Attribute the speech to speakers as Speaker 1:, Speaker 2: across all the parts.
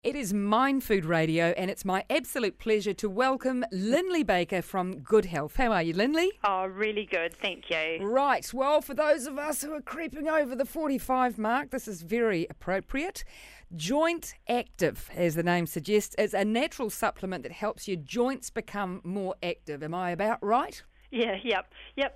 Speaker 1: It is Mind Food Radio, and it's my absolute pleasure to welcome Lindley Baker from Good Health. How are you, Lindley?
Speaker 2: Oh, really good, thank you.
Speaker 1: Right, well, for those of us who are creeping over the 45 mark, this is very appropriate. Joint Active, as the name suggests, is a natural supplement that helps your joints become more active. Am I about right?
Speaker 2: Yeah, yep.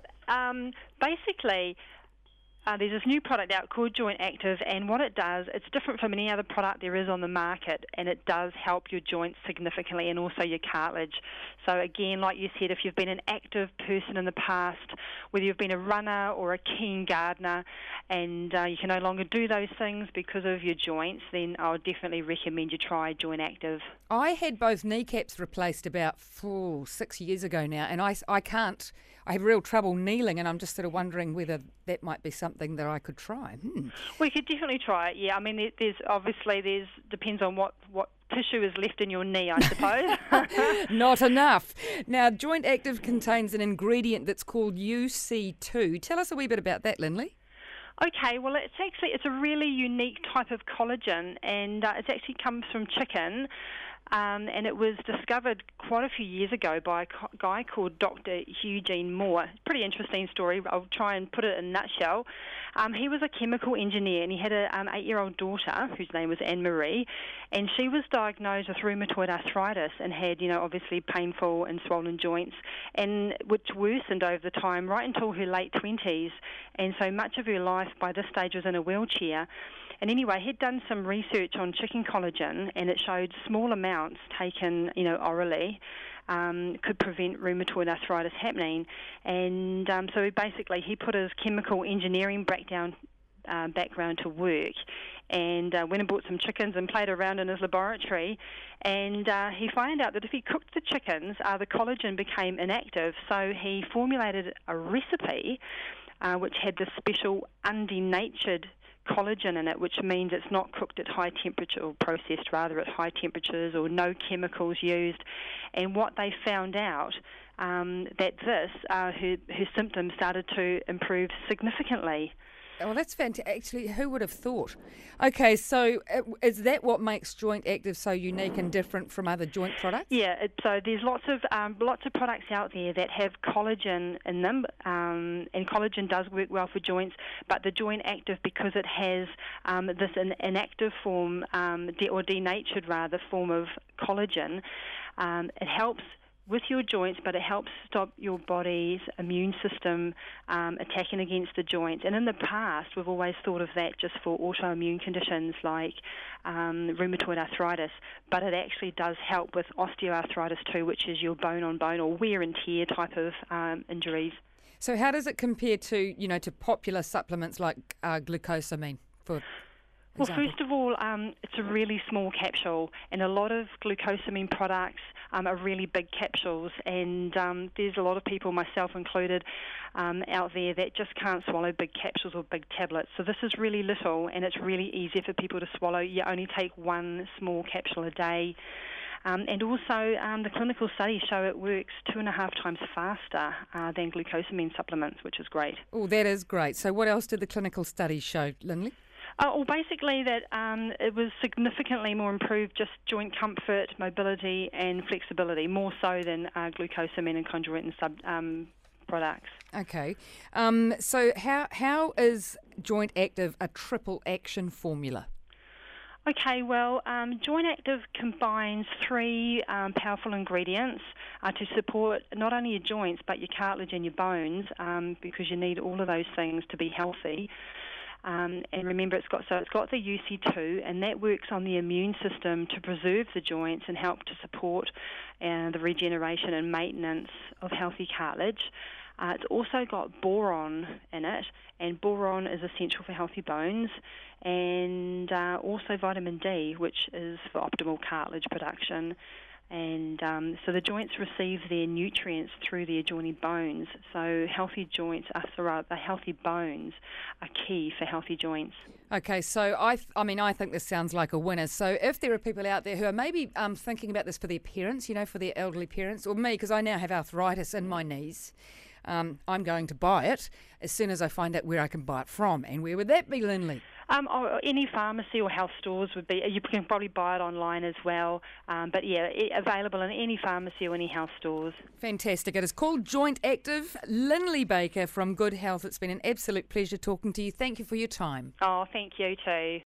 Speaker 2: Basically, there's this new product out called Joint Active, and what it does, it's different from any other product there is on the market, and it does help your joints significantly and also your cartilage. So again, like you said, if you've been an active person in the past, whether you've been a runner or a keen gardener, and you can no longer do those things because of your joints, then I would definitely recommend you try Joint Active.
Speaker 1: I had both kneecaps replaced about 6 years ago now, and I can't. I have real trouble kneeling, and I'm just sort of wondering whether that might be something that I could try.
Speaker 2: We could definitely try it, yeah. I mean, there's depends on what tissue is left in your knee, I suppose.
Speaker 1: Not enough. Now, Joint Active contains an ingredient that's called UC2. Tell us a wee bit about that, Lindley.
Speaker 2: Okay, well, it's a really unique type of collagen, and it actually comes from chicken. And it was discovered quite a few years ago by a guy called Dr. Eugene Moore. Pretty interesting story. I'll try and put it in a nutshell. He was a chemical engineer, and he had an 8-year-old daughter whose name was Anne-Marie, and she was diagnosed with rheumatoid arthritis and had, obviously painful and swollen joints, and which worsened over the time right until her late 20s. And so much of her life by this stage was in a wheelchair. And anyway, he'd done some research on chicken collagen, and it showed small amounts taken, orally, could prevent rheumatoid arthritis happening. And so he put his chemical engineering background to work, and went and bought some chickens and played around in his laboratory. And he found out that if he cooked the chickens, the collagen became inactive. So he formulated a recipe which had this special undenatured collagen in it, which means it's not cooked at high temperature or processed rather at high temperatures, or no chemicals used. And what they found out that her symptoms started to improve significantly.
Speaker 1: Well, that's fantastic. Actually, who would have thought? Okay, so is that what makes Joint Active so unique and different from other joint products?
Speaker 2: Yeah, so there's lots of products out there that have collagen in them, and collagen does work well for joints, but the Joint Active, because it has this inactive form, or denatured rather, form of collagen, it helps with your joints, but it helps stop your body's immune system attacking against the joints. And in the past, we've always thought of that just for autoimmune conditions like rheumatoid arthritis, but it actually does help with osteoarthritis too, which is your bone-on-bone or wear and tear type of injuries.
Speaker 1: So how does it compare to, to popular supplements like glucosamine, for
Speaker 2: Well, first of all, it's a really small capsule, and a lot of glucosamine products are really big capsules, and there's a lot of people, myself included, out there that just can't swallow big capsules or big tablets. So this is really little, and it's really easy for people to swallow. You only take one small capsule a day. And also, the clinical studies show it works 2.5 times faster than glucosamine supplements, which is great.
Speaker 1: Oh, that is great. So what else did the clinical studies show, Lindley?
Speaker 2: Basically that it was significantly more improved, just joint comfort, mobility and flexibility, more so than glucosamine and chondroitin products.
Speaker 1: Okay. So how is Joint Active a triple action formula?
Speaker 2: Okay, well, Joint Active combines 3 powerful ingredients to support not only your joints but your cartilage and your bones, because you need all of those things to be healthy. And remember, it's got the UC2, and that works on the immune system to preserve the joints and help to support the regeneration and maintenance of healthy cartilage. It's also got boron in it, and boron is essential for healthy bones, and also vitamin D, which is for optimal cartilage production. And so the joints receive their nutrients through the adjoining bones. So healthy bones are key for healthy joints.
Speaker 1: Okay, so I think this sounds like a winner. So if there are people out there who are maybe thinking about this for their parents, for their elderly parents, or me, because I now have arthritis in my knees, I'm going to buy it as soon as I find out where I can buy it from. And where would that be, Lindley?
Speaker 2: Or any pharmacy or health stores would be. You can probably buy it online as well. But yeah, available in any pharmacy or any health stores.
Speaker 1: Fantastic. It is called Joint Active. Lynley Baker from Good Health. It's been an absolute pleasure talking to you. Thank you for your time.
Speaker 2: Oh, thank you too.